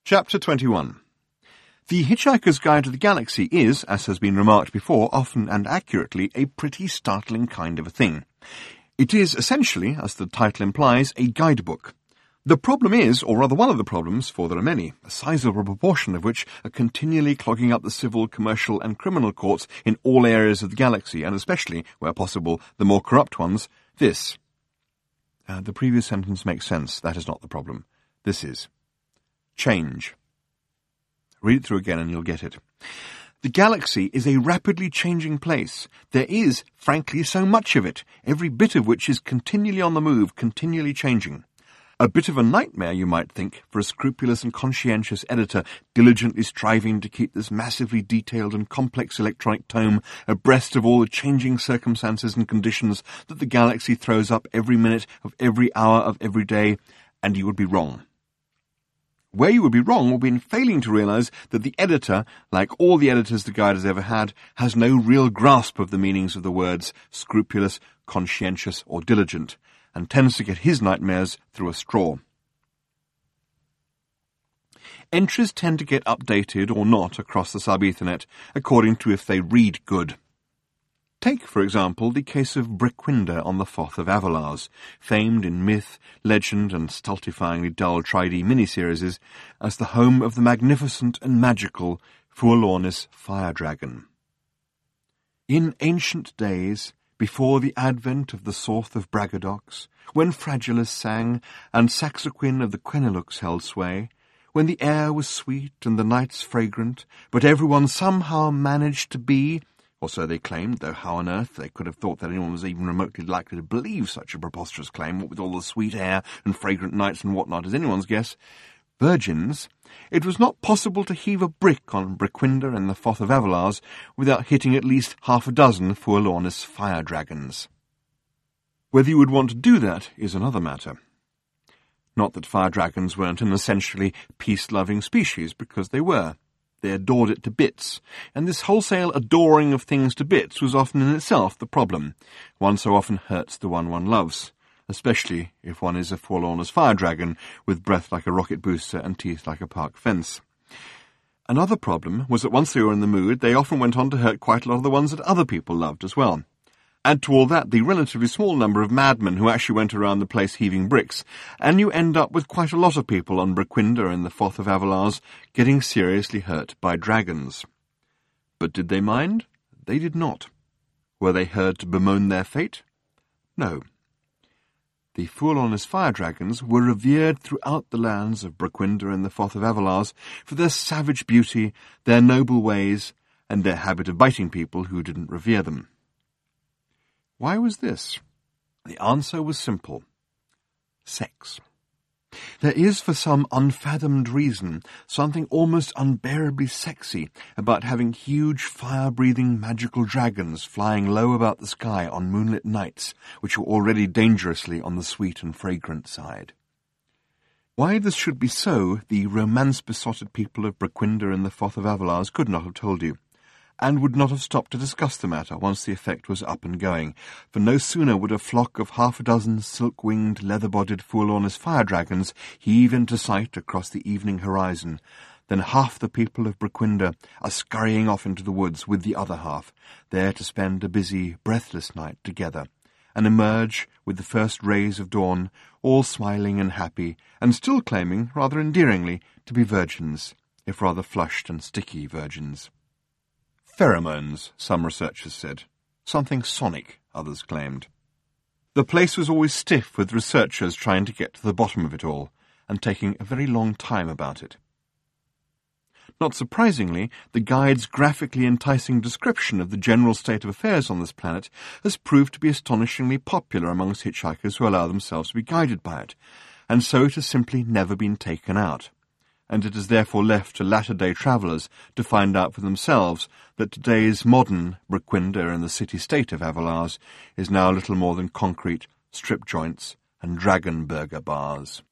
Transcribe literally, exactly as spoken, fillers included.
Chapter twenty-one. The Hitchhiker's Guide to the Galaxy is, as has been remarked before, often and accurately, a pretty startling kind of a thing. It is essentially, as the title implies, a guidebook. The problem is, or rather one of the problems, for there are many, a sizable proportion of which are continually clogging up the civil, commercial and criminal courts in all areas of the galaxy, and especially, where possible, the more corrupt ones, this. Uh, the previous sentence makes sense. That is not the problem. This is. Change. Read it through again and you'll get it. The galaxy is a rapidly changing place. There is, frankly, so much of it, every bit of which is continually on the move, continually changing. A bit of a nightmare, you might think, for a scrupulous and conscientious editor diligently striving to keep this massively detailed and complex electronic tome abreast of all the changing circumstances and conditions that the galaxy throws up every minute of every hour of every day, and you would be wrong. Where you would be wrong would be in failing to realize that the editor, like all the editors the Guide has ever had, has no real grasp of the meanings of the words scrupulous, conscientious, or diligent, and tends to get his nightmares through a straw. Entries tend to get updated or not across the sub-Ethernet, according to if they read good. Take, for example, the case of Brickwinder on the Foth of Avalars, famed in myth, legend, and stultifyingly dull tri D miniseries as the home of the magnificent and magical Forlornis Fire Dragon. In ancient days, before the advent of the Sorth of Bragadox, when Fragilis sang, and Saxoquin of the Quenelux held sway, when the air was sweet and the nights fragrant, but everyone somehow managed to be, or so they claimed, though how on earth they could have thought that anyone was even remotely likely to believe such a preposterous claim, what with all the sweet air and fragrant nights and what not is anyone's guess, virgins, it was not possible to heave a brick on Brickwinder and the Foth of Avalars without hitting at least half a dozen Forlornis fire dragons. Whether you would want to do that is another matter. Not that fire dragons weren't an essentially peace-loving species, because they were. They adored it to bits, and this wholesale adoring of things to bits was often in itself the problem. One so often hurts the one one loves, especially if one is a Forlornis fire dragon with breath like a rocket booster and teeth like a park fence. Another problem was that once they were in the mood, they often went on to hurt quite a lot of the ones that other people loved as well. Add to all that the relatively small number of madmen who actually went around the place heaving bricks, and you end up with quite a lot of people on Brickwinder and the Foth of Avalars getting seriously hurt by dragons. But did they mind? They did not. Were they heard to bemoan their fate? No. The Forlornis fire dragons were revered throughout the lands of Brickwinder and the Foth of Avalars for their savage beauty, their noble ways, and their habit of biting people who didn't revere them. Why was this? The answer was simple. Sex. There is, for some unfathomed reason, something almost unbearably sexy about having huge fire-breathing magical dragons flying low about the sky on moonlit nights, which were already dangerously on the sweet and fragrant side. Why this should be so, the romance-besotted people of Brickwinder and the Foth of Avalars could not have told you, and would not have stopped to discuss the matter once the effect was up and going, for no sooner would a flock of half a dozen silk-winged, leather-bodied Forlornis fire dragons heave into sight across the evening horizon, than half the people of Brickwinder are scurrying off into the woods with the other half, there to spend a busy, breathless night together, and emerge with the first rays of dawn, all smiling and happy, and still claiming, rather endearingly, to be virgins, if rather flushed and sticky virgins. Pheromones, some researchers said. Something sonic, others claimed. The place was always stiff with researchers trying to get to the bottom of it all, and taking a very long time about it. Not surprisingly, the Guide's graphically enticing description of the general state of affairs on this planet has proved to be astonishingly popular amongst hitchhikers who allow themselves to be guided by it, and so it has simply never been taken out. And it is therefore left to latter-day travellers to find out for themselves that today's modern Brickwinder and the city-state of Avalars is now little more than concrete, strip joints, and dragon burger bars.